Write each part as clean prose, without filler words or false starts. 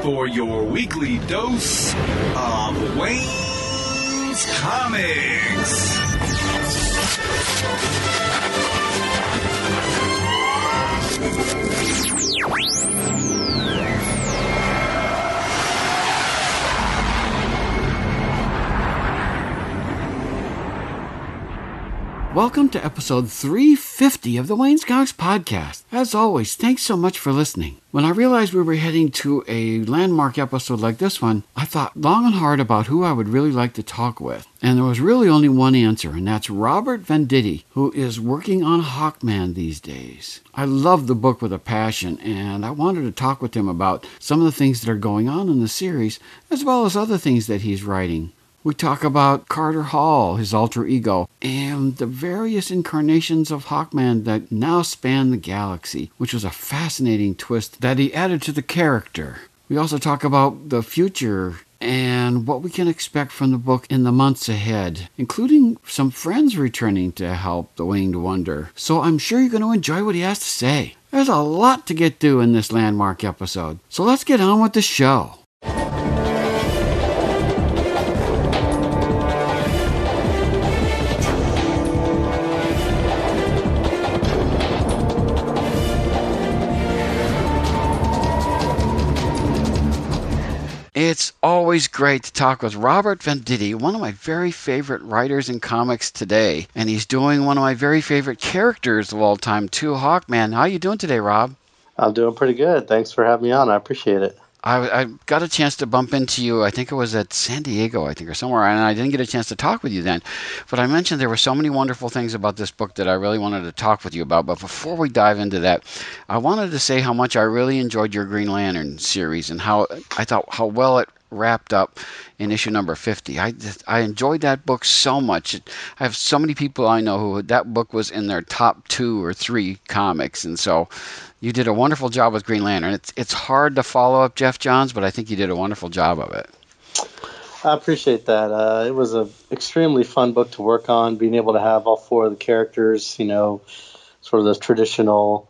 for your weekly dose of Wayne's Comics. Welcome to episode 350 of the Wayne's Comics podcast. As always, thanks so much for listening. When I realized we were heading to a landmark episode like this one, I thought long and hard about who I would really like to talk with. And there was really only one answer, and that's Robert Venditti, who is working on Hawkman these days. I love the book with a passion, and I wanted to talk with him about some of the things that are going on in the series, as well as other things that he's writing. We talk about Carter Hall, his alter ego, and the various incarnations of Hawkman that now span the galaxy, which was a fascinating twist that he added to the character. We also talk about the future and what we can expect from the book in the months ahead, including some friends returning to help the Winged Wonder. So I'm sure you're going to enjoy what he has to say. There's a lot to get through in this landmark episode, so let's get on with the show. It's always great to talk with Robert Venditti, one of my very favorite writers in comics today. And he's doing one of my very favorite characters of all time, too, Hawkman. How are you doing today, Rob? I'm doing pretty good. Thanks for having me on. I appreciate it. I got a chance to bump into you, I think it was at San Diego, or somewhere, and I didn't get a chance to talk with you then. But I mentioned there were so many wonderful things about this book that I really wanted to talk with you about. But before we dive into that, I wanted to say how much I really enjoyed your Green Lantern series and how I thought how well it wrapped up in issue number 50. I enjoyed that book so much. I have so many people I know who that book was in their top 2 or 3 comics, and so you did a wonderful job with Green Lantern. It's hard to follow up Jeff Johns, but I think you did a wonderful job of it. I appreciate that. It was an extremely fun book to work on, being able to have all 4 of the characters, sort of those traditional,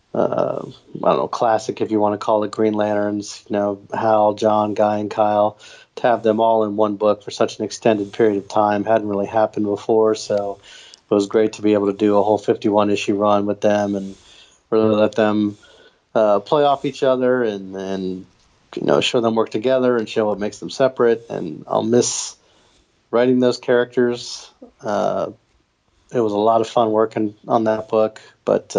classic, if you want to call it, Green Lanterns, Hal, John, Guy, and Kyle. To have them all in one book for such an extended period of time hadn't really happened before, so it was great to be able to do a whole 51-issue run with them and really let them play off each other and show them work together and show what makes them separate. And I'll miss writing those characters. It was a lot of fun working on that book, but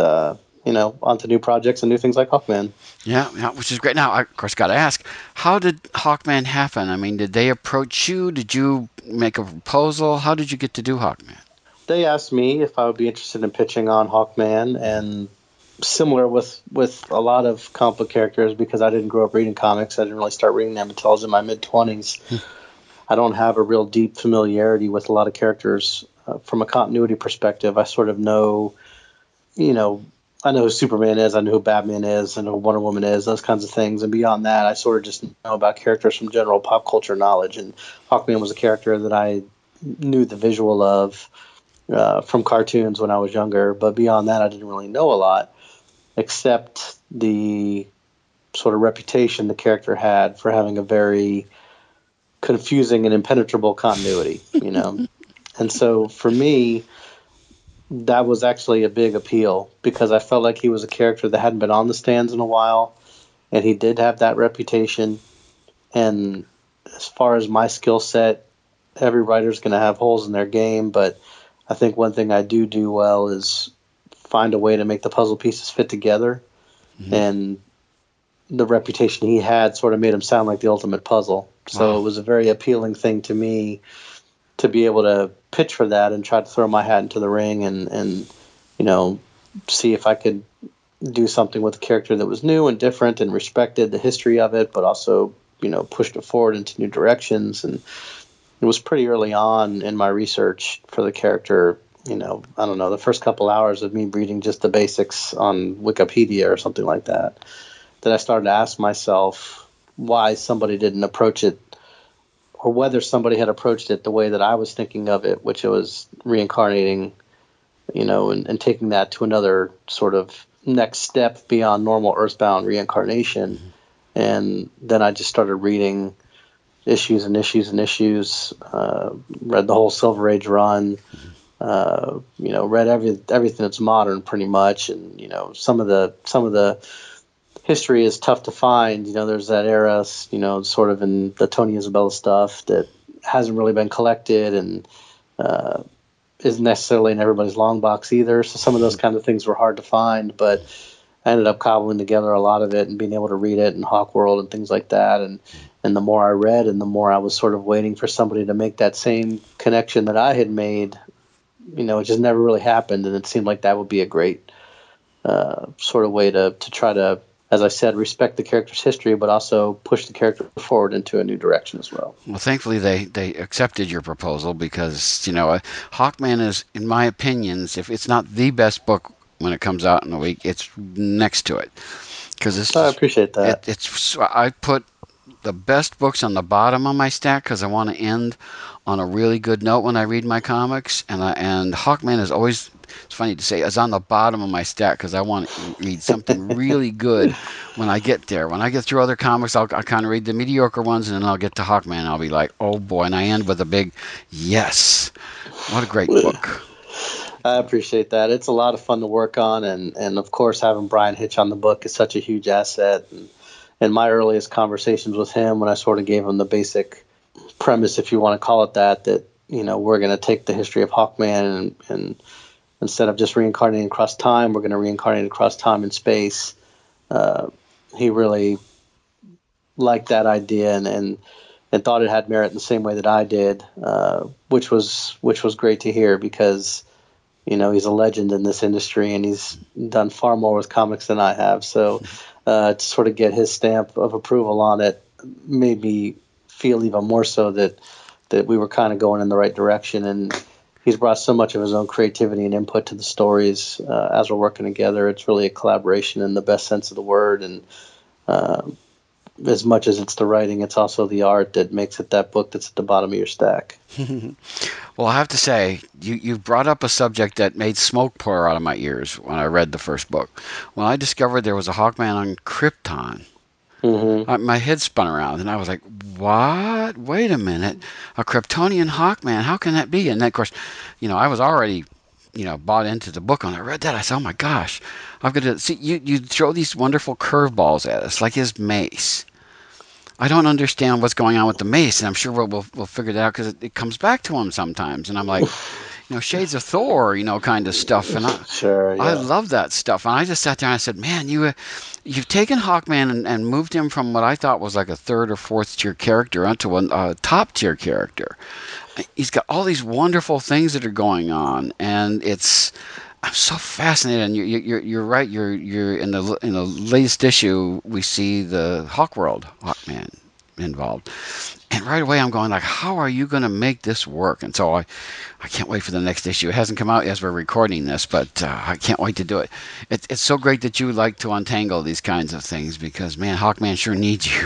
on to new projects and new things like Hawkman. Yeah, which is great. Now, I, of course, got to ask, how did Hawkman happen? I mean, did they approach you? Did you make a proposal? How did you get to do Hawkman? They asked me if I would be interested in pitching on Hawkman, and similar with a lot of comic book characters, because I didn't grow up reading comics. I didn't really start reading them until I was in my mid-20s. I don't have a real deep familiarity with a lot of characters from a continuity perspective. I sort of know, I know who Superman is, I know who Batman is, I know who Wonder Woman is, those kinds of things. And beyond that, I sort of just know about characters from general pop culture knowledge. And Hawkman was a character that I knew the visual of from cartoons when I was younger. But beyond that, I didn't really know a lot, except the sort of reputation the character had for having a very confusing and impenetrable continuity, And so for me, that was actually a big appeal, because I felt like he was a character that hadn't been on the stands in a while, and he did have that reputation. And as far as my skill set, every writer's going to have holes in their game, but I think one thing I do well is find a way to make the puzzle pieces fit together. Mm-hmm. And the reputation he had sort of made him sound like the ultimate puzzle. So It was a very appealing thing to me to be able to pitch for that and try to throw my hat into the ring and see if I could do something with a character that was new and different and respected the history of it, but also, pushed it forward into new directions. And it was pretty early on in my research for the character. I don't know, the first couple hours of me reading just the basics on Wikipedia or something like that I started to ask myself why somebody didn't approach it, or whether somebody had approached it the way that I was thinking of it, which it was reincarnating, and taking that to another sort of next step beyond normal Earthbound reincarnation. And then I just started reading issues and issues and issues. Read the whole Silver Age run. Read everything that's modern pretty much. And some of the history is tough to find. There's that era, sort of in the Tony Isabella stuff that hasn't really been collected and isn't necessarily in everybody's long box either. So some of those kind of things were hard to find, but I ended up cobbling together a lot of it and being able to read it in Hawk World and things like that. And the more I read and the more I was sort of waiting for somebody to make that same connection that I had made, it just never really happened. And it seemed like that would be a great sort of way to try to, as I said, respect the character's history, but also push the character forward into a new direction as well. Well, thankfully they accepted your proposal because, Hawkman is, in my opinions, if it's not the best book when it comes out in a week, it's next to it. Because I appreciate that. I put the best books on the bottom of my stack because I want to end on a really good note when I read my comics, and Hawkman is always, it's funny to say, is on the bottom of my stack because I want to read something really good when I get there. When I get through other comics, I'll kind of read the mediocre ones, and then I'll get to Hawkman, and I'll be like, oh boy, and I end with a big yes. What a great book. I appreciate that. It's a lot of fun to work on, and of course having Brian Hitch on the book is such a huge asset. And my earliest conversations with him, when I sort of gave him the basic premise, if you want to call it that we're going to take the history of Hawkman and instead of just reincarnating across time, we're going to reincarnate across time and space. He really liked that idea and thought it had merit in the same way that I did, which was great to hear because he's a legend in this industry and he's done far more with comics than I have. So to sort of get his stamp of approval on it made me feel even more so that we were kind of going in the right direction. And he's brought so much of his own creativity and input to the stories as we're working together. It's really a collaboration in the best sense of the word. And as much as it's the writing, it's also the art that makes it that book that's at the bottom of your stack. Well, I have to say, you brought up a subject that made smoke pour out of my ears when I read the first book. When I discovered there was a Hawkman on Krypton, my head spun around, and I was like, what? Wait a minute. A Kryptonian Hawkman? How can that be? And then, of course, I was already, bought into the book. And I read that. I said, oh, my gosh. I've got to see, you throw these wonderful curveballs at us, like his mace. I don't understand what's going on with the mace, and I'm sure we'll figure that out because it comes back to him sometimes. And I'm like, Shades of Thor, kind of stuff. And I love that stuff. And I just sat there and I said, man, you've taken Hawkman and moved him from what I thought was like a third or fourth tier character onto a top tier character. He's got all these wonderful things that are going on, and I'm so fascinated. And you're right. You're in the latest issue. We see the Hawkman involved, and right away I'm going like, how are you going to make this work? And so I can't wait for the next issue. It hasn't come out as we're recording this, but I can't wait to do it. It's so great that you like to untangle these kinds of things because, man, Hawkman sure needs you.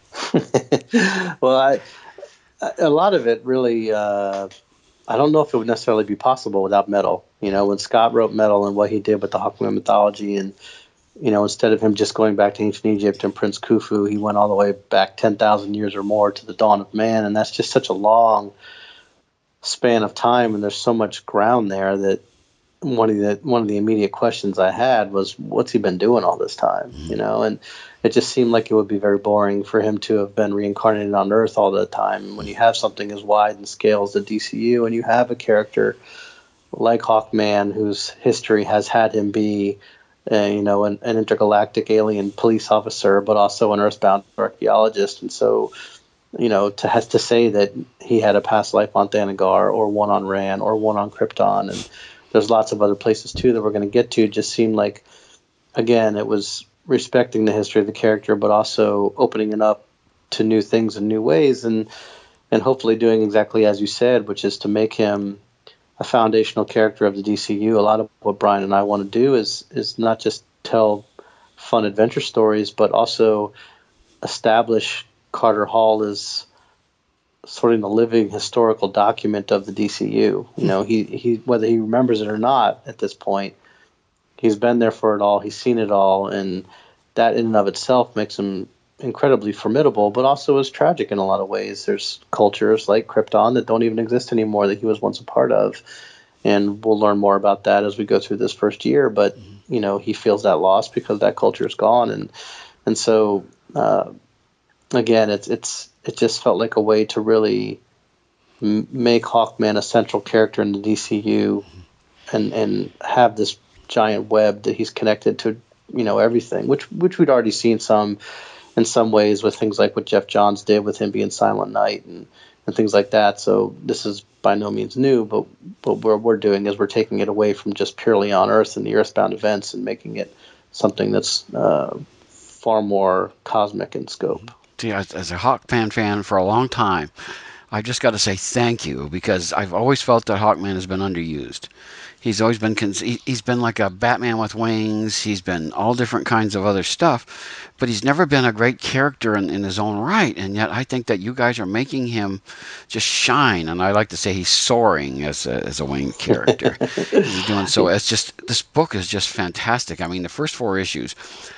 Well, a lot of it really, I don't know if it would necessarily be possible without Metal. When Scott wrote Metal and what he did with the Hawkman mythology, and instead of him just going back to ancient Egypt and Prince Khufu, he went all the way back 10,000 years or more to the dawn of man, and that's just such a long span of time, and there's so much ground there that one of the immediate questions I had was, what's he been doing all this time? And it just seemed like it would be very boring for him to have been reincarnated on Earth all the time. When you have something as wide in scale as the DCU, and you have a character like Hawkman whose history has had him be an intergalactic alien police officer, but also an earthbound archaeologist. And so, to say that he had a past life on Thanagar or one on Ran or one on Krypton, and there's lots of other places too that we're going to get to, just seemed like, again, it was respecting the history of the character, but also opening it up to new things in new ways, and hopefully doing exactly as you said, which is to make him a foundational character of the DCU. A lot of what Brian and I want to do is not just tell fun adventure stories, but also establish Carter Hall as sort of the living historical document of the DCU. He whether he remembers it or not at this point, he's been there for it all. He's seen it all, and that in and of itself makes him incredibly formidable, but also is tragic in a lot of ways. There's cultures like Krypton that don't even exist anymore that he was once a part of, and we'll learn more about that as we go through this first year. But he feels that loss because that culture is gone, and so again, it just felt like a way to really make Hawkman a central character in the DCU, and have this giant web that he's connected to, everything, which we'd already seen some in some ways with things like what Jeff Johns did with him being Silent Knight and things like that. So this is by no means new, but what we're doing is we're taking it away from just purely on Earth and the Earthbound events and making it something that's far more cosmic in scope. See, as a Hawkman fan for a long time, I just got to say thank you, because I've always felt that Hawkman has been underused. He's always been he's been like a Batman with wings. He's been all different kinds of other stuff, but he's never been a great character in his own right. And yet I think that you guys are making him just shine. And I like to say he's soaring as a winged character. He's doing so. It's just, this book is just fantastic. I mean, the first 4 issues.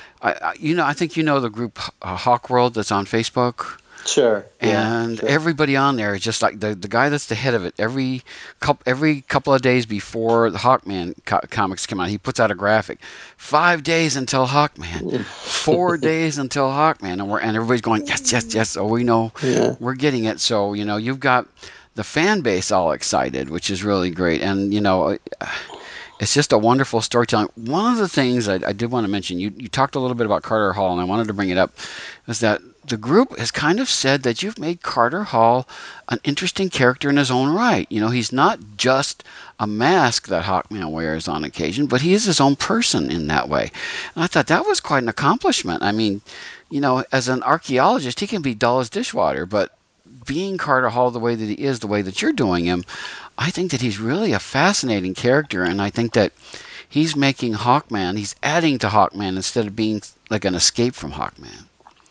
I think the group Hawk World that's on Facebook. Sure. And sure. Everybody on there is just like the guy that's the head of it. Every couple of days before the Hawkman comics come out, he puts out a graphic. 5 days until Hawkman, 4 days until Hawkman, and everybody's going yes. So we know we're getting it. So you've got the fan base all excited, which is really great, and it's just a wonderful storytelling. One of the things I did want to mention, you talked a little bit about Carter Hall, and I wanted to bring it up, is that the group has kind of said that you've made Carter Hall an interesting character in his own right. He's not just a mask that Hawkman wears on occasion, but he is his own person in that way. And I thought that was quite an accomplishment. I mean, as an archaeologist, he can be dull as dishwater, but being Carter Hall the way that he is, the way that you're doing him, I think that he's really a fascinating character, and I think that he's making Hawkman, he's adding to Hawkman instead of being like an escape from Hawkman.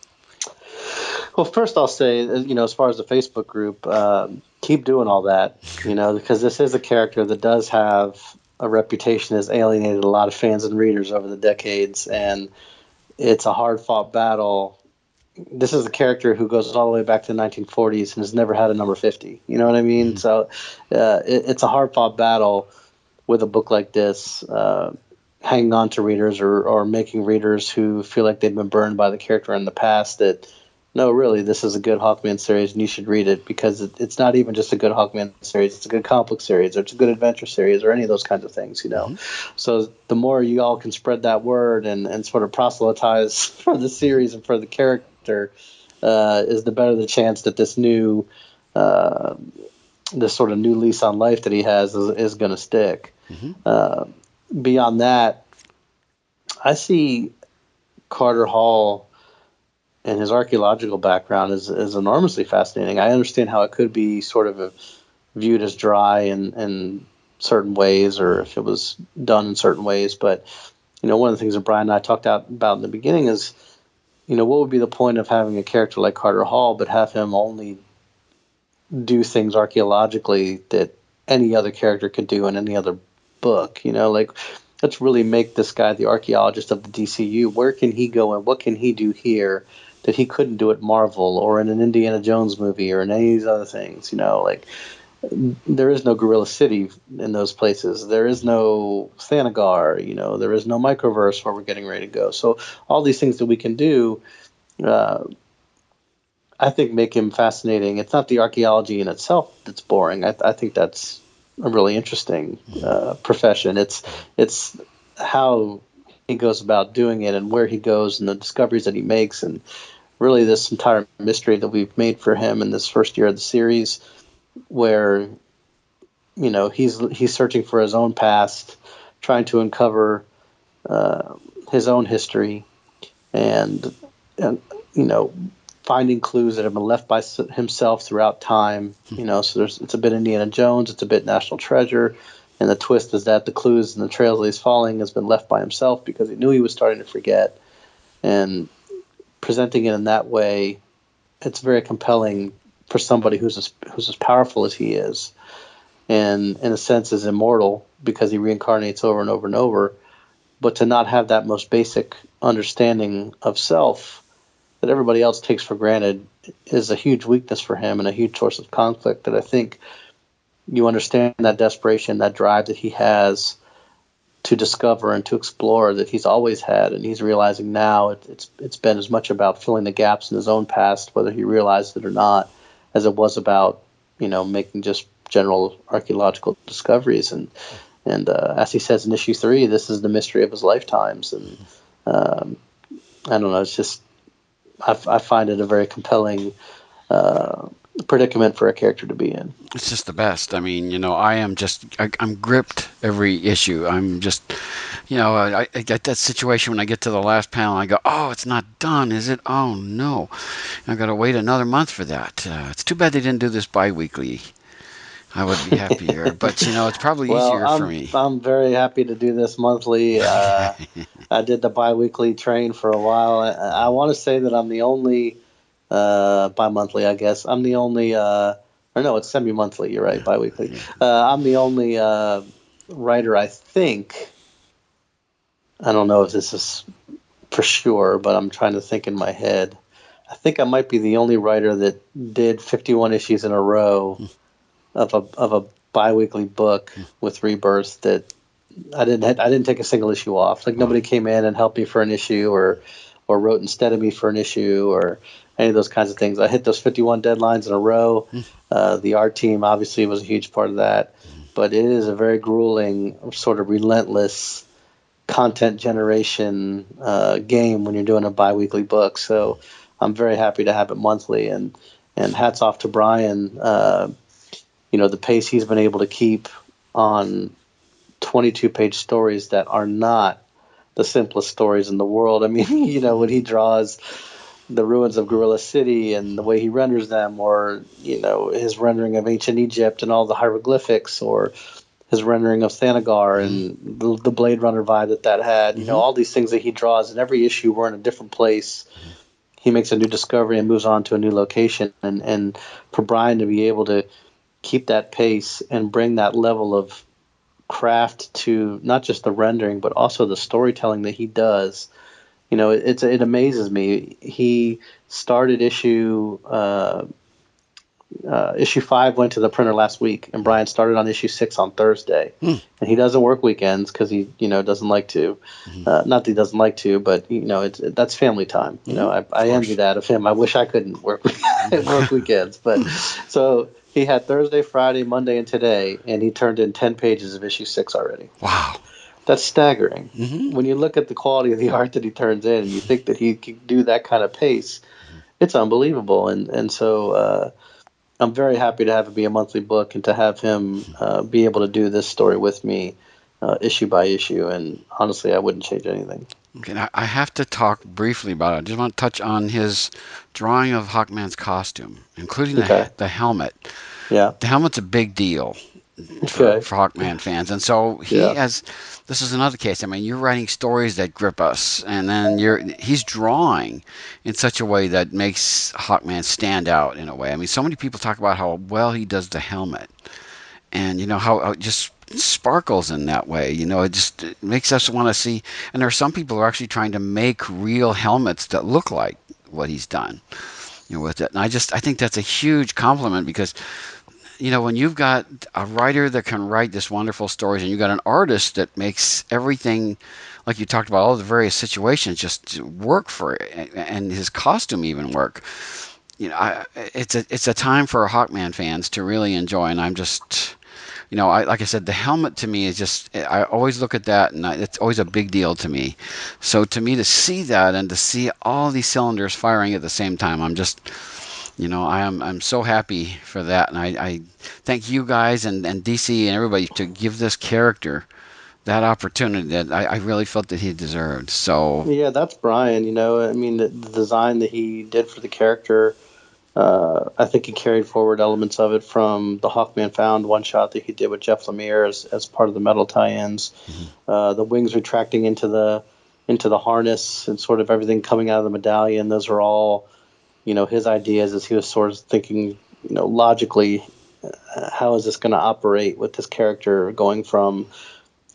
Well, first I'll say, as far as the Facebook group, keep doing all that, because this is a character that does have a reputation, has alienated a lot of fans and readers over the decades, and it's a hard-fought battle. This is a character who goes all the way back to the 1940s and has never had a number 50. You know what I mean? Mm-hmm. So it's a hard-fought battle with a book like this, hanging on to readers or making readers who feel like they've been burned by the character in the past that, no, really, this is a good Hawkman series and you should read it, because it's not even just a good Hawkman series. It's a good comic book series, or it's a good adventure series, or any of those kinds of things, Mm-hmm. So the more you all can spread that word and sort of proselytize for the series and for the character, is the better the chance that this new, this sort of new lease on life that he has is going to stick. Mm-hmm. Beyond that, I see Carter Hall and his archaeological background is enormously fascinating. I understand how it could be sort of viewed as dry in certain ways, or if it was done in certain ways. But, one of the things that Brian and I talked about in the beginning is, what would be the point of having a character like Carter Hall, but have him only do things archaeologically that any other character could do in any other book? Let's really make this guy the archaeologist of the DCU. Where can he go and what can he do here that he couldn't do at Marvel or in an Indiana Jones movie or in any of these other things? There is no Gorilla City in those places. There is no Thanagar. There is no Microverse where we're getting ready to go. So all these things that we can do, I think, make him fascinating. It's not the archaeology in itself that's boring. I think that's a really interesting profession. It's how he goes about doing it and where he goes and the discoveries that he makes, and really this entire mystery that we've made for him in this first year of the series, where he's searching for his own past, trying to uncover his own history, and finding clues that have been left by himself throughout time. So it's a bit Indiana Jones, it's a bit National Treasure, and the twist is that the clues and the trails that he's following has been left by himself because he knew he was starting to forget. And presenting it in that way, it's very compelling for somebody who's as powerful as he is, and in a sense is immortal because he reincarnates over and over and over. But to not have that most basic understanding of self that everybody else takes for granted is a huge weakness for him and a huge source of conflict. That I think you understand that desperation, that drive that he has to discover and to explore that he's always had, and he's realizing now it's been as much about filling the gaps in his own past, whether he realized it or not, as it was about making just general archaeological discoveries. And as he says in issue 3, this is the mystery of his lifetimes. And I don't know, it's just I find it a very compelling predicament for a character to be in. It's just the best. I mean, I'm gripped every issue. I'm just, I get that situation when I get to the last panel. I go, oh, it's not done, is it? Oh no, I've got to wait another month for that. It's too bad they didn't do this bi-weekly. I would be happier, but it's probably easier for me. I'm very happy to do this monthly. I did the bi-weekly train for a while. I want to say that I'm the only bi-monthly, I guess. I'm the only, or no, it's semi-monthly. You're right, bi-weekly. I'm the only writer, I think. I don't know if this is for sure, but I'm trying to think in my head. I think I might be the only writer that did 51 issues in a row of a bi-weekly book with Rebirth that I didn't take a single issue off. Like nobody came in and helped me for an issue or wrote instead of me for an issue or any of those kinds of things. I hit those 51 deadlines in a row. The art team obviously was a huge part of that, but it is a very grueling, sort of relentless content generation game when you're doing a bi-weekly book. So I'm very happy to have it monthly, and hats off to Brian. The pace he's been able to keep on 22-page stories that are not the simplest stories in the world. I mean, when he draws the ruins of Gorilla City and the way he renders them, or, his rendering of ancient Egypt and all the hieroglyphics, or his rendering of Thanagar and the Blade Runner vibe that had, all these things that he draws. In every issue, we're in a different place. He makes a new discovery and moves on to a new location. And for Brian to be able to keep that pace and bring that level of craft to not just the rendering, but also the storytelling that he does, it amazes me. He started issue 5 went to the printer last week, and Brian started on issue 6 on Thursday. And he doesn't work weekends because he doesn't like to. Not that he doesn't like to, but that's family time. I envy that of him. I wish I couldn't work weekends, but so he had Thursday, Friday, Monday, and today, and he turned in 10 pages of issue 6 already. Wow. That's staggering. When you look at the quality of the art that he turns in, and you think that he can do that kind of pace, it's unbelievable. And so I'm very happy to have it be a monthly book and to have him be able to do this story with me issue by issue. And honestly, I wouldn't change anything. Okay, I have to talk briefly about it. I just want to touch on his drawing of Hawkman's costume, including the helmet. Yeah. The helmet's a big deal for Hawkman fans. And so this is another case. I mean, you're writing stories that grip us, and then he's drawing in such a way that makes Hawkman stand out in a way. I mean, so many people talk about how well he does the helmet, and how it just sparkles in that way. It makes us want to see. And there are some people who are actually trying to make real helmets that look like what he's done, with it. And I think that's a huge compliment, because when you've got a writer that can write this wonderful stories, and you've got an artist that makes everything, like you talked about, all the various situations just work for it, and his costume even work. It's a time for Hawkman fans to really enjoy, and I'm just, like I said, the helmet to me is just, I always look at that, and it's always a big deal to me. So to me, to see that and to see all these cylinders firing at the same time, I'm just, I'm so happy for that, and I thank you guys and DC and everybody to give this character that opportunity that I really felt that he deserved. So yeah, that's Brian. I mean, the design that he did for the character, I think he carried forward elements of it from the Hawkman Found one shot that he did with Jeff Lemire as part of the metal tie-ins. The wings retracting into the harness and sort of everything coming out of the medallion. Those are all his ideas as he was sort of thinking, logically, how is this going to operate with this character going from,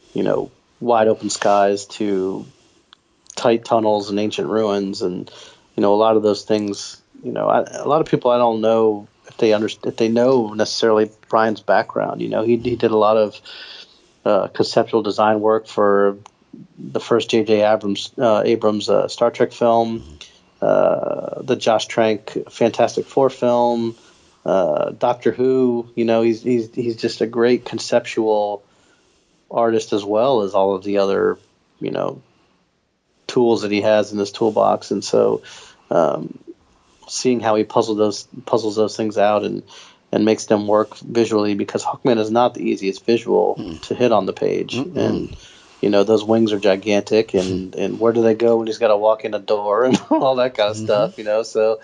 wide open skies to tight tunnels and ancient ruins. And a lot of those things, a lot of people I don't know if they know necessarily Brian's background. He did a lot of conceptual design work for the first J.J. Abrams Star Trek film, the Josh Trank Fantastic Four film, Doctor Who. He's just a great conceptual artist as well as all of the other tools that he has in his toolbox. And so seeing how he puzzles those things out and makes them work visually, because Hawkman is not the easiest visual to hit on the page. And those wings are gigantic, and where do they go when he's got to walk in a door and all that kind of stuff. So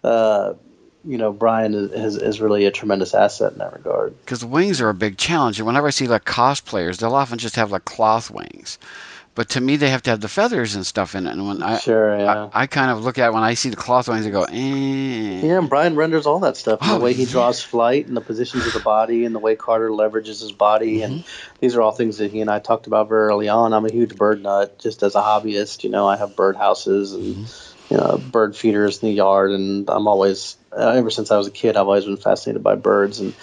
Brian is really a tremendous asset in that regard. Because the wings are a big challenge, and whenever I see like cosplayers, they'll often just have like cloth wings. But to me, they have to have the feathers and stuff in it. And when I kind of look at it, when I see the cloth wings, I go, Yeah, and Brian renders all that stuff. The way he draws flight and the positions of the body and the way Carter leverages his body. And these are all things that he and I talked about very early on. I'm a huge bird nut just as a hobbyist. I have bird houses and bird feeders in the yard. And I'm always, ever since I was a kid, I've always been fascinated by birds and,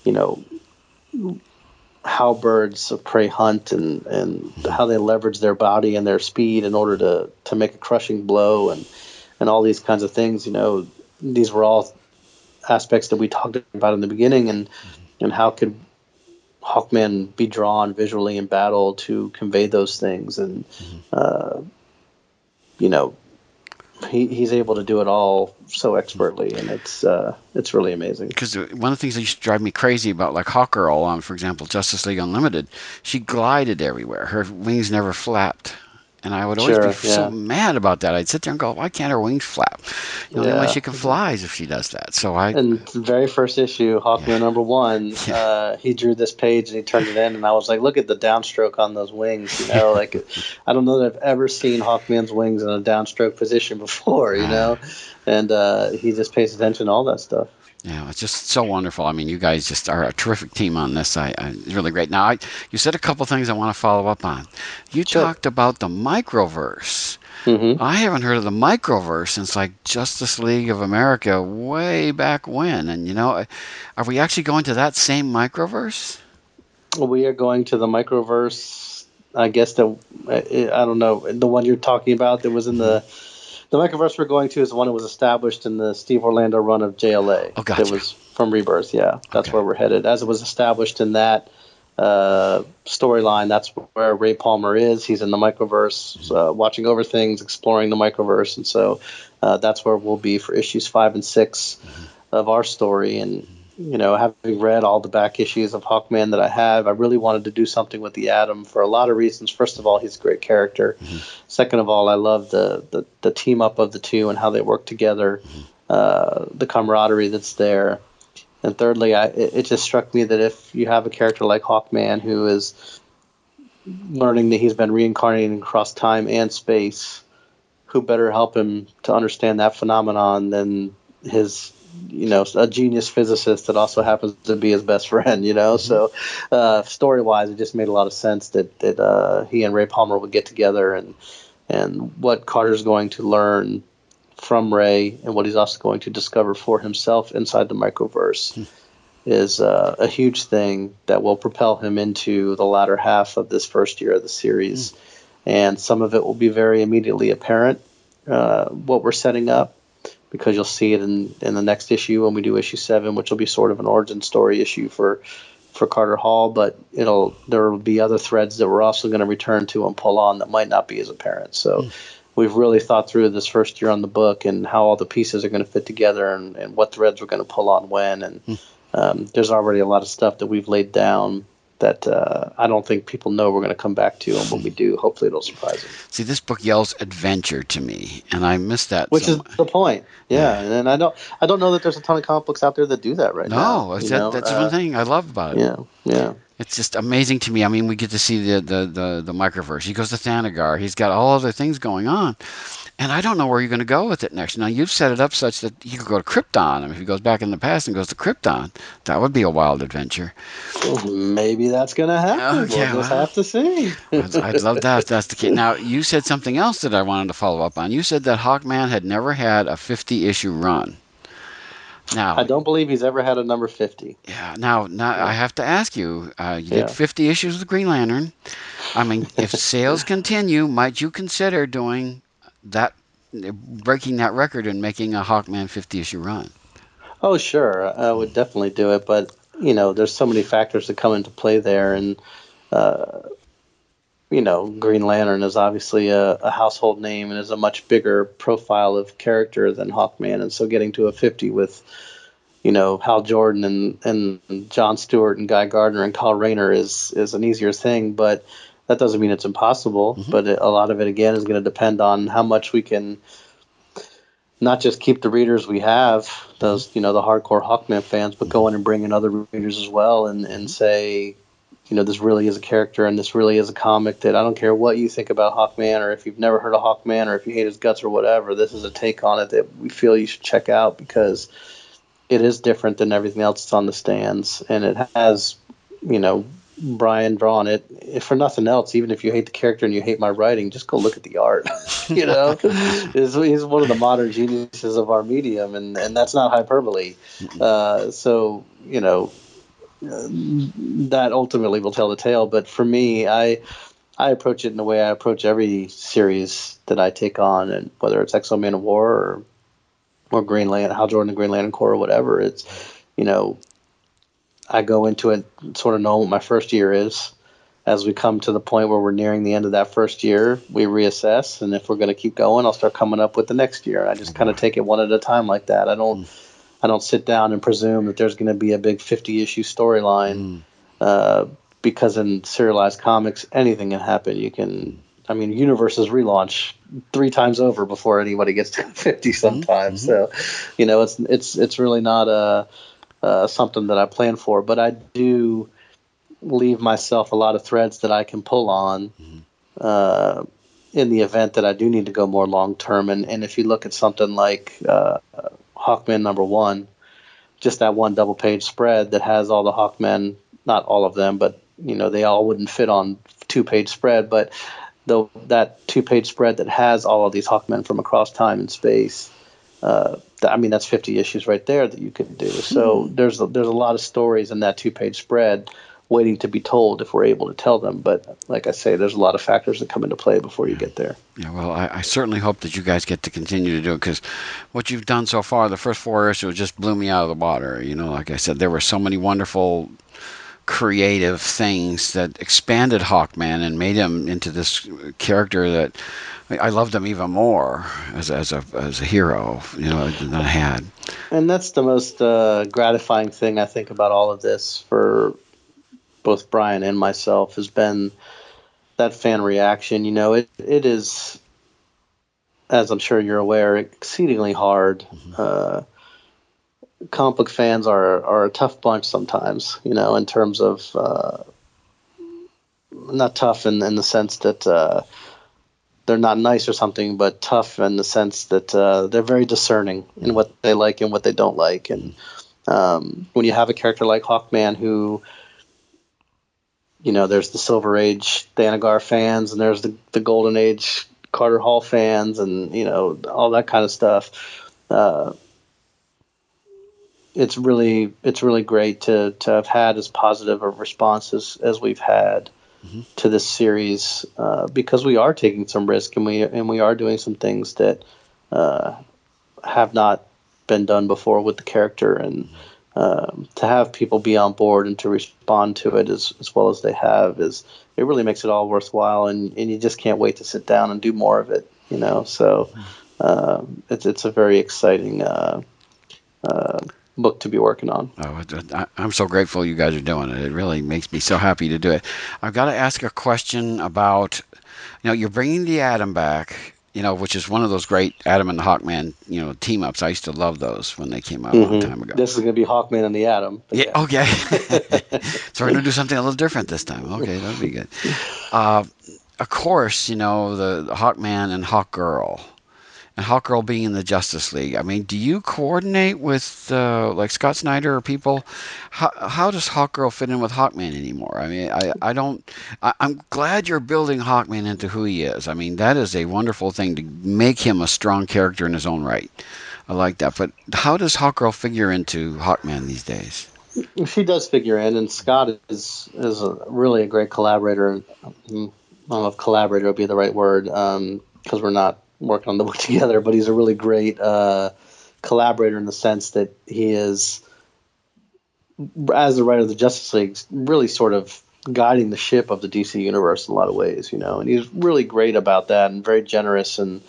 how birds of prey hunt and how they leverage their body and their speed in order to make a crushing blow and all these kinds of things. These were all aspects that we talked about in the beginning, and how could Hawkman be drawn visually in battle to convey those things. And, he's able to do it all so expertly, and it's really amazing. Because one of the things that used to drive me crazy about, like Hawkgirl on, for example, Justice League Unlimited, she glided everywhere. Her wings never flapped. And I would always be so mad about that. I'd sit there and go, why can't her wings flap? The only way she can fly is if she does that. And the very first issue, Hawkman #1, he drew this page and he turned it in, and I was like, look at the downstroke on those wings. Like, I don't know that I've ever seen Hawkman's wings in a downstroke position before, and he just pays attention to all that stuff. Yeah, it's just so wonderful. I mean, you guys just are a terrific team on this. It's really great. Now, you said a couple things I want to follow up on. You talked about the microverse. I haven't heard of the microverse since like Justice League of America way back when. And, are we actually going to that same microverse? We are going to the microverse, I guess, I don't know, the one you're talking about that was in the microverse we're going to is the one that was established in the Steve Orlando run of JLA. Oh, gotcha. That was from Rebirth, yeah. That's where we're headed. As it was established in that storyline, that's where Ray Palmer is. He's in the microverse, watching over things, exploring the microverse. And so that's where we'll be for issues 5 and 6 of our story. And, having read all the back issues of Hawkman that I have, I really wanted to do something with the Atom for a lot of reasons. First of all, he's a great character. Second of all, I love the team up of the two and how they work together, the camaraderie that's there. And thirdly, it just struck me that if you have a character like Hawkman who is learning that he's been reincarnating across time and space, who better help him to understand that phenomenon than his a genius physicist that also happens to be his best friend, So story-wise, it just made a lot of sense that he and Ray Palmer would get together, and what Carter's going to learn from Ray and what he's also going to discover for himself inside the microverse is a huge thing that will propel him into the latter half of this first year of the series. And some of it will be very immediately apparent, what we're setting up, because you'll see it in the next issue when we do issue 7, which will be sort of an origin story issue for Carter Hall. But there will be other threads that we're also going to return to and pull on that might not be as apparent. So we've really thought through this first year on the book and how all the pieces are going to fit together and what threads we're going to pull on when. And there's already a lot of stuff that we've laid down that I don't think people know we're going to come back to, and when we do, hopefully it'll surprise them. See, this book yells adventure to me, and I miss that. Which is the point, yeah. And I don't know that there's a ton of comic books out there that do that right now. No, that's one thing I love about it. Yeah. It's just amazing to me. I mean, we get to see the microverse. He goes to Thanagar. He's got all other things going on. And I don't know where you're going to go with it next. Now, you've set it up such that he could go to Krypton. I mean, if he goes back in the past and goes to Krypton, that would be a wild adventure. Maybe that's going to happen. Okay, we'll just have to see. I'd love that if that's the case. Now, you said something else that I wanted to follow up on. You said that Hawkman had never had a 50-issue run. Now, I don't believe he's ever had a number 50. Yeah. Now I have to ask you. You did 50 issues of the Green Lantern. I mean, if sales continue, might you consider doing that, breaking that record and making a Hawkman 50-issue run? Oh, sure. I would definitely do it. But, there's so many factors that come into play there. And, Green Lantern is obviously a household name and is a much bigger profile of character than Hawkman. And so getting to a 50 with, Hal Jordan and John Stewart and Guy Gardner and Kyle Rayner is an easier thing. But that doesn't mean it's impossible. Mm-hmm. But a lot of it, again, is going to depend on how much we can not just keep the readers we have, those, the hardcore Hawkman fans, but go in and bring in other readers as well and say, this really is a character and this really is a comic that I don't care what you think about Hawkman or if you've never heard of Hawkman or if you hate his guts or whatever, this is a take on it that we feel you should check out because it is different than everything else that's on the stands. And it has, Brian drawn it. If for nothing else, even if you hate the character and you hate my writing, just go look at the art. He's one of the modern geniuses of our medium, and that's not hyperbole. So, that ultimately will tell the tale. But for me, I approach it in the way I approach every series that I take on, and whether it's X-O-Man of War or Green Lantern, Hal Jordan and Green Lantern Corps or whatever, it's, I go into it sort of knowing what my first year is. As we come to the point where we're nearing the end of that first year, we reassess, and if we're going to keep going, I'll start coming up with the next year. I just kind of take it one at a time like that. I don't sit down and presume that there's going to be a big 50-issue storyline because in serialized comics, anything can happen. Universes relaunch 3 times over before anybody gets to 50 sometimes. So, it's really not something that I plan for, but I do leave myself a lot of threads that I can pull on in the event that I do need to go more long term. And if you look at something like Hawkman #1, just that one double page spread that has all the Hawkmen, not all of them, but they all wouldn't fit on 2-page spread, but that 2-page spread that has all of these Hawkmen from across time and space. That's 50 issues right there that you could do. So there's a lot of stories in that 2-page spread waiting to be told if we're able to tell them. But like I say, there's a lot of factors that come into play before you get there. Yeah, well, I certainly hope that you guys get to continue to do it because what you've done so far, the first 4 issues just blew me out of the water. Like I said, there were so many wonderful creative things that expanded Hawkman and made him into this character that I loved him even more as a hero, than I had. And that's the most gratifying thing I think about all of this for both Brian and myself has been that fan reaction. It is, as I'm sure you're aware, exceedingly hard. Comic book fans are a tough bunch sometimes, in terms of not tough in the sense that they're not nice or something, but tough in the sense that they're very discerning in what they like and what they don't like. And when you have a character like Hawkman who, there's the Silver Age Thanagar fans and there's the Golden Age Carter Hall fans and, all that kind of stuff. It's really great to have had as positive a response as we've had to this series because we are taking some risk and we are doing some things that have not been done before with the character, and to have people be on board and to respond to it as well as they have it really makes it all worthwhile, and you just can't wait to sit down and do more of it. So it's a very exciting book to be working on. I'm so grateful you guys are doing it. It really makes me so happy to do it. I've got to ask a question about, you're bringing the Atom back, which is one of those great Atom and the Hawkman, team ups. I used to love those when they came out a long time ago. This is going to be Hawkman and the Atom. Yeah. Okay. So we're going to do something a little different this time. Okay, that'll be good. Of course, the Hawkman and Hawkgirl. And Hawkgirl being in the Justice League. I mean, do you coordinate with like Scott Snyder or people? How does Hawkgirl fit in with Hawkman anymore? I mean, I don't. I'm glad you're building Hawkman into who he is. I mean, that is a wonderful thing to make him a strong character in his own right. I like that. But how does Hawkgirl figure into Hawkman these days? She does figure in, and Scott is really a great collaborator. I don't know if collaborator would be the right word, because we're not working on the book together, but he's a really great collaborator in the sense that he is, as the writer of the Justice League, really sort of guiding the ship of the DC universe in a lot of ways, and he's really great about that and very generous and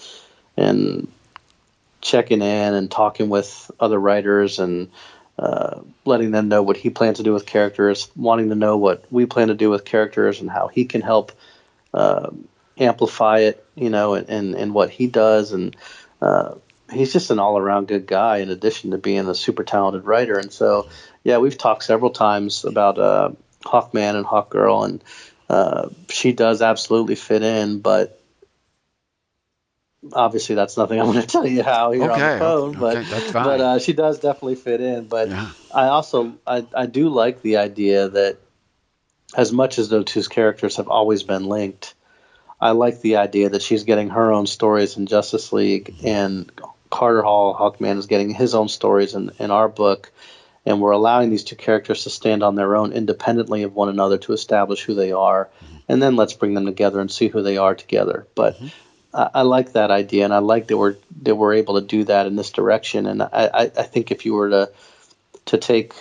checking in and talking with other writers and letting them know what he plans to do with characters, wanting to know what we plan to do with characters and how he can help amplify it, and what he does. And he's just an all-around good guy in addition to being a super talented writer. And so, yeah, we've talked several times about Hawkman and Hawkgirl, and she does absolutely fit in, but obviously that's nothing I'm going to tell you how here on the phone, but that's fine. But she does definitely fit in. But yeah. I do like the idea that as much as those two characters have always been linked, I like the idea that she's getting her own stories in Justice League, and Carter Hall, Hawkman, is getting his own stories in our book, and we're allowing these two characters to stand on their own independently of one another to establish who they are, and then let's bring them together and see who they are together. But I like that idea, and I like that we're able to do that in this direction. And I think if you were to take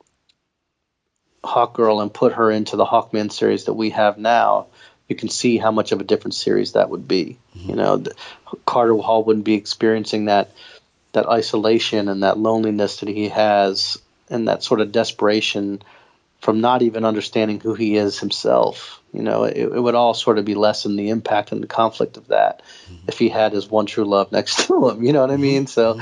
Hawkgirl and put her into the Hawkman series that we have now, you can see how much of a different series that would be. Carter Hall wouldn't be experiencing that isolation and that loneliness that he has, and that sort of desperation from not even understanding who he is himself. It would all sort of be lessen the impact and the conflict of that if he had his one true love next to him. You know what I mean? So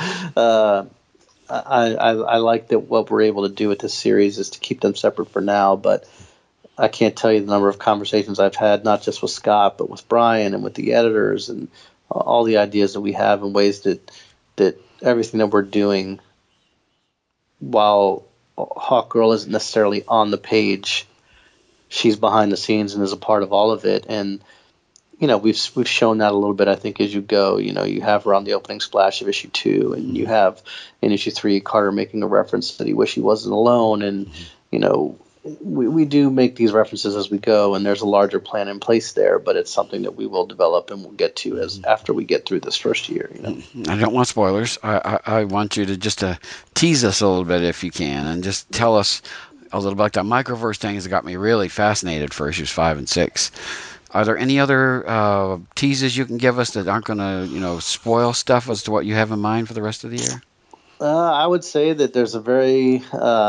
I like that what we're able to do with this series is to keep them separate for now, but I can't tell you the number of conversations I've had, not just with Scott, but with Brian and with the editors, and all the ideas that we have and ways that everything that we're doing, while Hawkgirl isn't necessarily on the page, she's behind the scenes and is a part of all of it. And we've shown that a little bit, I think, as you go. You have her on the opening splash of issue 2, and you have in issue 3 Carter making a reference that he wished he wasn't alone. And we do make these references as we go, and there's a larger plan in place there, but it's something that we will develop and we'll get to after we get through this first year. I don't want spoilers. I want you to just tease us a little bit if you can, and just tell us a little about that microverse thing has got me really fascinated for issues 5 and 6. Are there any other teases you can give us that aren't going to spoil stuff as to what you have in mind for the rest of the year? I would say that there's a very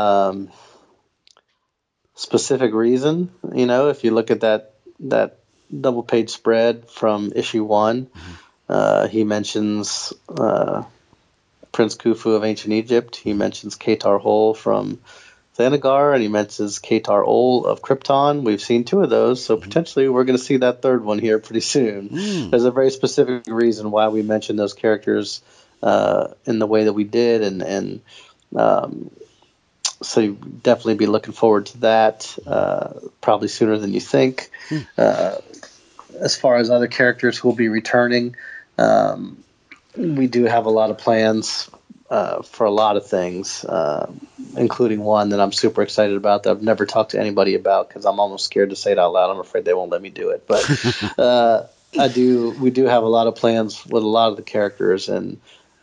specific reason. If you look at that double page spread from issue 1, he mentions Prince Khufu of ancient Egypt. He mentions Katar Hol from Thanagar, and he mentions Katar Ol of Krypton. We've seen 2 of those, so potentially we're going to see that third one here pretty soon. There's a very specific reason why we mentioned those characters in the way that we did, and so you definitely be looking forward to that, probably sooner than you think. As far as other characters who will be returning, we do have a lot of plans for a lot of things, including one that I'm super excited about that I've never talked to anybody about because I'm almost scared to say it out loud. I'm afraid they won't let me do it. But we do have a lot of plans with a lot of the characters, and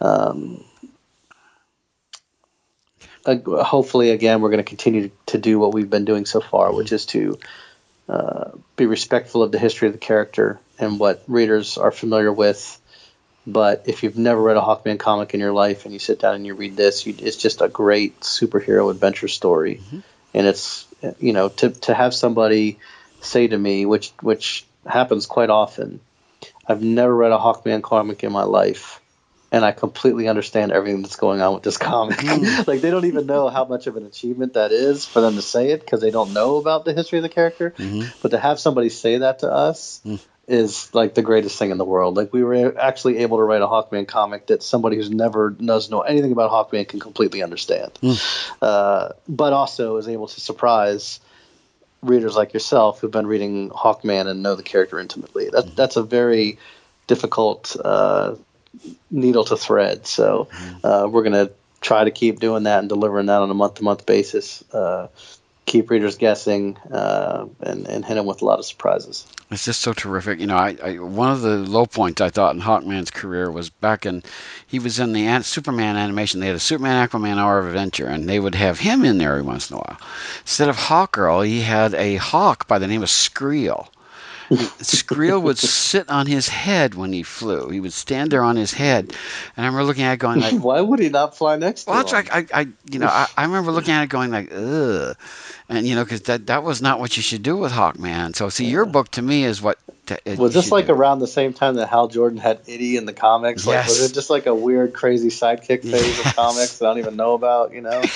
hopefully, again, we're going to continue to do what we've been doing so far, which is to be respectful of the history of the character and what readers are familiar with. But if you've never read a Hawkman comic in your life and you sit down and you read this, it's just a great superhero adventure story. And it's, to have somebody say to me, which happens quite often, I've never read a Hawkman comic in my life, and I completely understand everything that's going on with this comic. Like, they don't even know how much of an achievement that is for them to say it, because they don't know about the history of the character. But to have somebody say that to us is like the greatest thing in the world. Like, we were actually able to write a Hawkman comic that somebody who's never does know anything about Hawkman can completely understand. But also is able to surprise readers like yourself who've been reading Hawkman and know the character intimately. That's a very difficult needle to thread. So we're going to try to keep doing that and delivering that on a month-to-month basis. Keep readers guessing and hit them with a lot of surprises. It's just so terrific. You know, I one of the low points I thought in Hawkman's career was back in, he was in the Superman animation. They had a Superman Aquaman Hour of Adventure, and they would have him in there every once in a while. Instead of Hawkgirl, he had a hawk by the name of Screel. Screel would sit on his head when he flew. He would stand there on his head, and I remember looking at it going like, "Why would he not fly next to him?" Well, that's like I remember looking at it going like, ugh, and because that was not what you should do with Hawkman. So see, your book to me is what. Was this like around the same time that Hal Jordan had Itty in the comics? Like, yes. Was it just like a weird, crazy sidekick phase of comics that I don't even know about?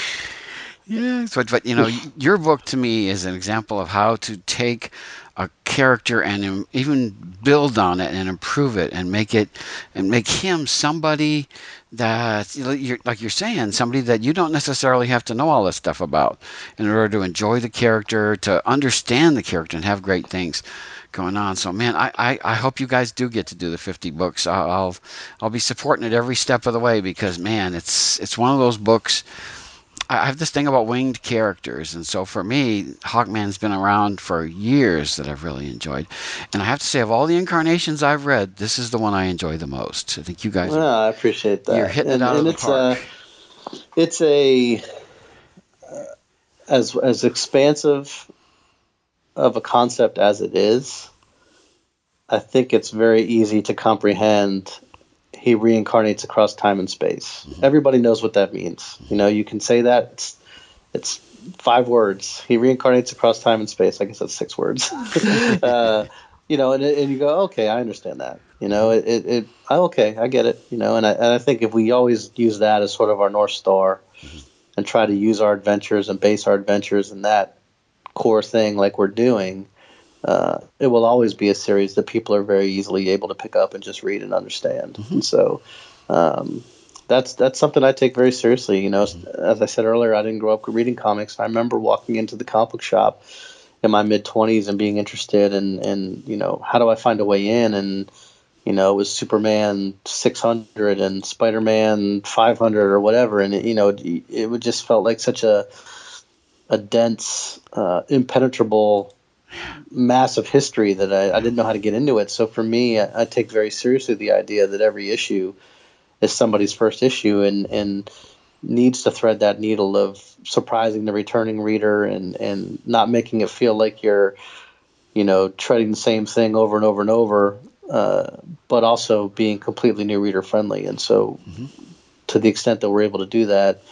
Yeah, but your book to me is an example of how to take a character and even build on it and improve it and make him somebody that, like you're saying, somebody that you don't necessarily have to know all this stuff about in order to enjoy the character, to understand the character, and have great things going on. So, man, I hope you guys do get to do the 50 books. I'll be supporting it every step of the way, because, man, it's one of those books. I have this thing about winged characters, and so for me, Hawkman's been around for years that I've really enjoyed. And I have to say, of all the incarnations I've read, this is the one I enjoy the most. I think you guys I appreciate that. You're hitting it out of the park. It's as expansive of a concept as it is, I think it's very easy to comprehend. He reincarnates across time and space. Everybody knows what that means. You can say that. It's 5 words. He reincarnates across time and space. I guess that's 6 words. And you go, okay, I understand that. Okay, I get it. And I think if we always use that as sort of our North Star and try to use our adventures and base our adventures in that core thing like we're doing, it will always be a series that people are very easily able to pick up and just read and understand. And so that's something I take very seriously. As I said earlier, I didn't grow up reading comics. I remember walking into the comic book shop in my mid-20s and being interested in how do I find a way in? And it was Superman 600 and Spider-Man 500 or whatever, and it would just felt like such a dense, impenetrable massive history that I didn't know how to get into it. So for me, I take very seriously the idea that every issue is somebody's first issue and needs to thread that needle of surprising the returning reader and not making it feel like you're treading the same thing over and over and over, but also being completely new reader friendly. And so to the extent that we're able to do that,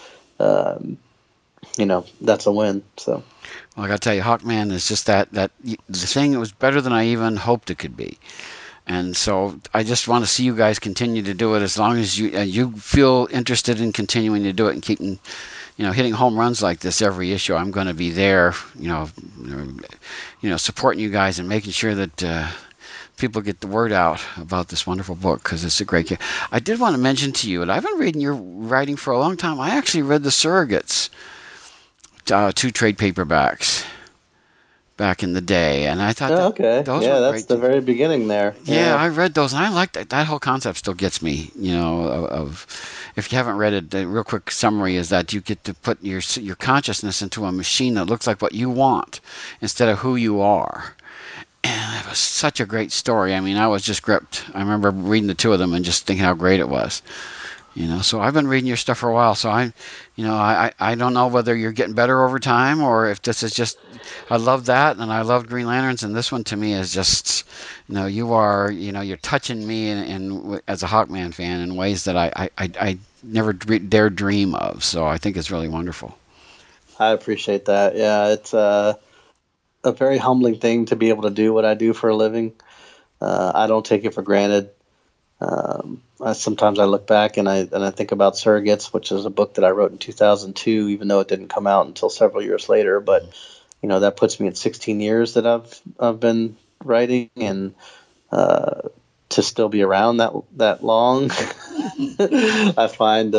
that's a win. So well, I got to tell you, Hawkman is just that the thing that was better than I even hoped it could be. And so I just want to see you guys continue to do it as long as you feel interested in continuing to do it and keeping, hitting home runs like this every issue. I'm going to be there, supporting you guys and making sure that people get the word out about this wonderful book, because it's a great book. I did want to mention to you, and I've been reading your writing for a long time. I actually read The Surrogates, 2 trade paperbacks back in the day, and I thought those were that's the very beginning there. Yeah, I read those, and I liked that whole concept. Still gets me, of if you haven't read it, the real quick summary is that you get to put your consciousness into a machine that looks like what you want instead of who you are. And it was such a great story. I mean, I was just gripped. I remember reading the 2 of them and just thinking how great it was. So I've been reading your stuff for a while. So I don't know whether you're getting better over time or if this is just, I love that, and I love Green Lanterns, and this one to me is just, you are, you're touching me in as a Hawkman fan in ways that I never dared dream of. So I think it's really wonderful. I appreciate that. Yeah, it's a very humbling thing to be able to do what I do for a living. I don't take it for granted. Sometimes I look back and I think about Surrogates, which is a book that I wrote in 2002, even though it didn't come out until several years later. But that puts me at 16 years that I've been writing, and to still be around that long, I find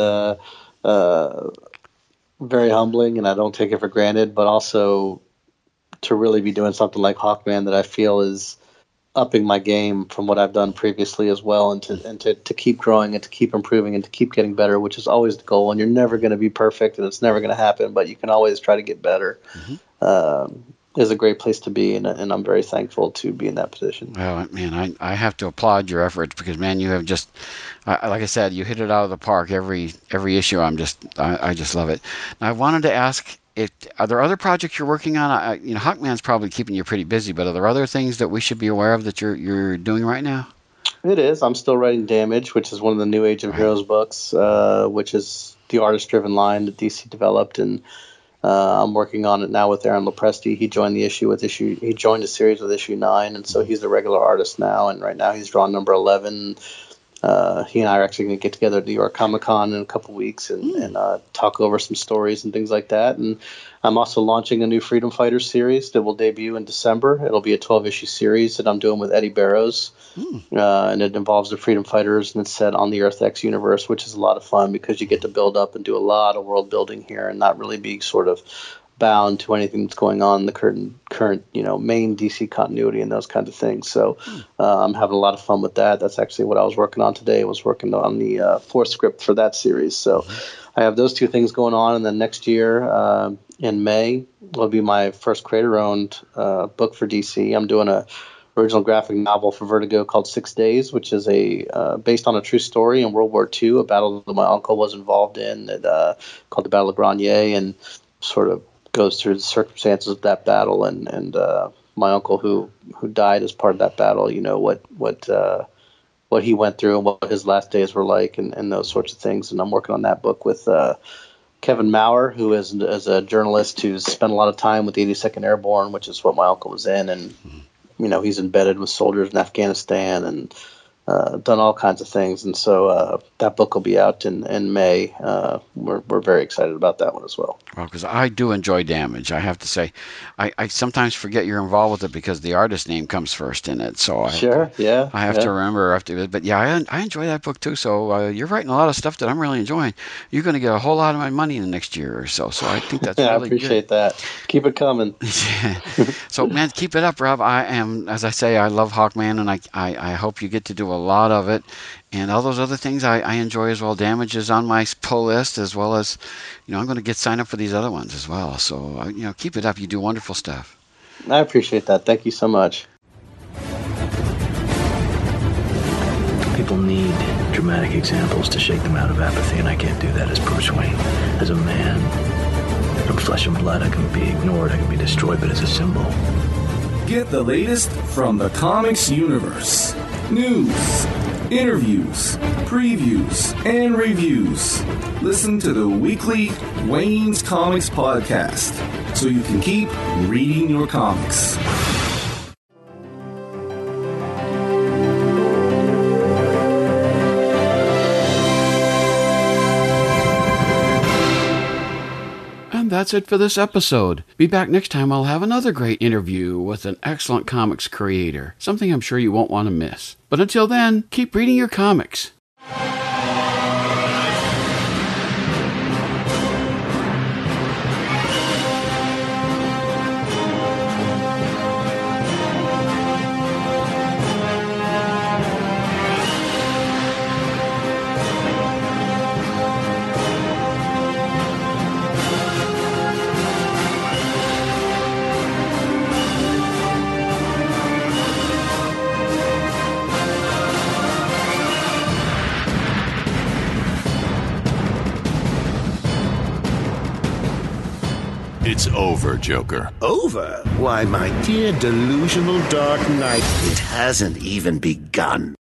very humbling, and I don't take it for granted. But also to really be doing something like Hawkman that I feel is upping my game from what I've done previously as well, and to keep growing and to keep improving and to keep getting better, which is always the goal. And you're never going to be perfect, and it's never going to happen, but you can always try to get better. Is a great place to be, and I'm very thankful to be in that position. Well, man, I have to applaud your efforts, because, man, you have just, like I said, you hit it out of the park every issue. I just love it. Now, I wanted to ask, are there other projects you're working on? Hawkman's probably keeping you pretty busy, but are there other things that we should be aware of that you're doing right now? It is. I'm still writing Damage, which is one of the New Age of Heroes books, which is the artist-driven line that DC developed, and I'm working on it now with Aaron Lopresti. He joined the series with issue 9, and so he's the regular artist now. And right now he's drawn number 11. He and I are actually going to get together at New York Comic Con in a couple weeks and talk over some stories and things like that. And I'm also launching a new Freedom Fighters series that will debut in December. It'll be a 12-issue series that I'm doing with Eddie Barrows, and it involves the Freedom Fighters, and it's set on the Earth X universe, which is a lot of fun because you get to build up and do a lot of world building here and not really be sort of bound to anything that's going on in the current main DC continuity and those kinds of things. So I'm having a lot of fun with that. That's actually what I was working on today. I was working on the fourth script for that series. So I have those two things going on, and then next year in May will be my first creator-owned book for DC. I'm doing a original graphic novel for Vertigo called 6 Days, which is based on a true story in World War II, a battle that my uncle was involved in, called the Battle of Grenier, and sort of goes through the circumstances of that battle and my uncle who died as part of that battle, what he went through and what his last days were like, and those sorts of things. And I'm working on that book with Kevin Maurer, who is a journalist who's spent a lot of time with the 82nd Airborne, which is what my uncle was in, and he's embedded with soldiers in Afghanistan and done all kinds of things. And so that book will be out in May. We're very excited about that one as well. Well, because I do enjoy Damage. I have to say, I sometimes forget you're involved with it because the artist name comes first in it. So I have to remember after. But yeah, I enjoy that book too. So you're writing a lot of stuff that I'm really enjoying. You're going to get a whole lot of my money in the next year or so. So I think that's really I appreciate that. Keep it coming. So, man, keep it up, Rob. As I say, I love Hawkman, and I hope you get to do a lot of it. And all those other things I enjoy as well. Damage is on my pull list, as well as, I'm going to sign up for these other ones as well. So, keep it up. You do wonderful stuff. I appreciate that. Thank you so much. People need dramatic examples to shake them out of apathy, and I can't do that as Bruce Wayne. As a man, from flesh and blood, I can be ignored, I can be destroyed, but as a symbol. Get the latest from the comics universe. News, interviews, previews, and reviews. Listen to the weekly Wayne's Comics podcast so you can keep reading your comics. That's it for this episode. Be back next time. I'll have another great interview with an excellent comics creator, something I'm sure you won't want to miss. But until then, keep reading your comics. It's over, Joker. Over? Why, my dear delusional Dark Knight, it hasn't even begun.